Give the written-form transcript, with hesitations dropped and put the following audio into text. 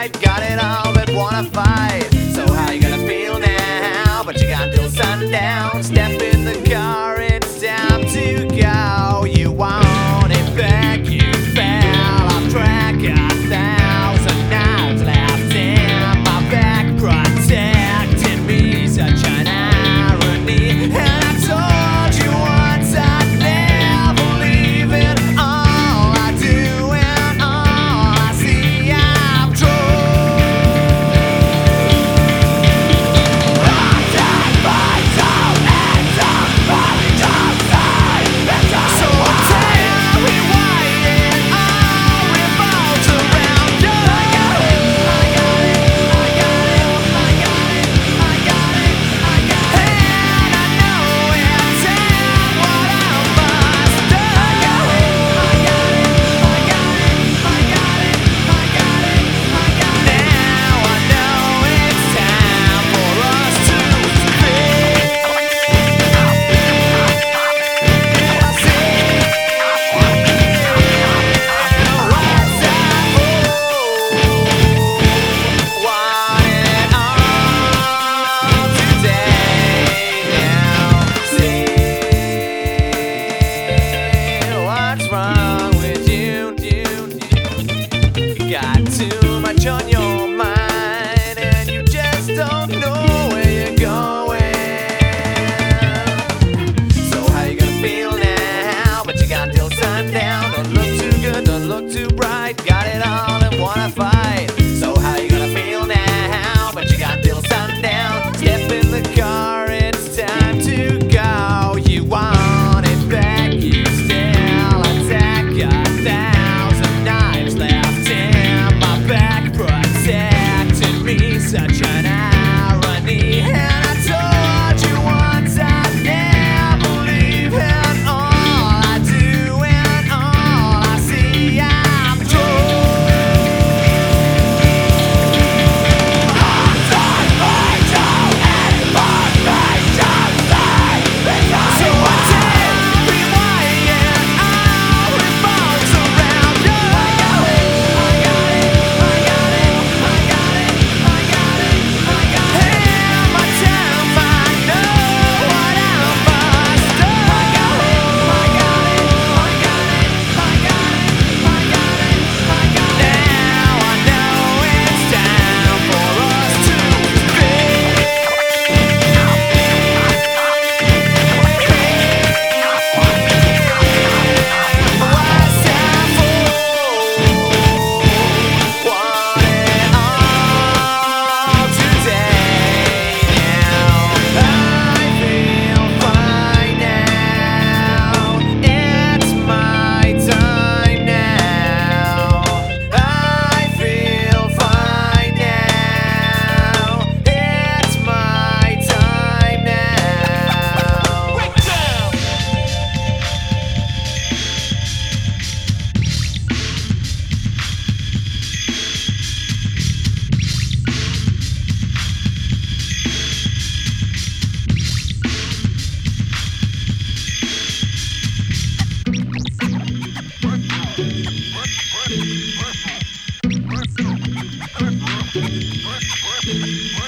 bright. Got it all but wanna fight. So how you gonna feel now? But you got till sundown. Step in the car, it's time to go. You want it back, you fell off track. 1,000 knives left in my back, protecting me. Such an irony. And I told you once I'd never leave it. All I do and all I see, I'm so tell me why it all revolves around you. I got it, I got it, I got it, I got it, I got it, I got it. And I know it's what I must do. I got it, I got it, I got it, I got it, I got it, I got it. Now I know it's time for us to what's wrong with you? You got too much on your mind, and you just don't know where you're going. So how you gonna feel now? But you got till sundown. Don't look too good, don't look too bright. Got it all and wanna fight. So how you gonna feel now? But you got till sundown. Step in the car, it's time to go. You want it back, you still attack. 1,000 knives left in my back, protecting me. Such an irony. And I told you once I'd never leave. And all I do and all I see, I'm so tell me why it all revolves around you. I got it, I got it, I got it, I got it, I got it, I got it. And my time, I know what I must do. I got it, I got it, I got it, I got it, I got it, I got it. Now I know it's time for us to Work.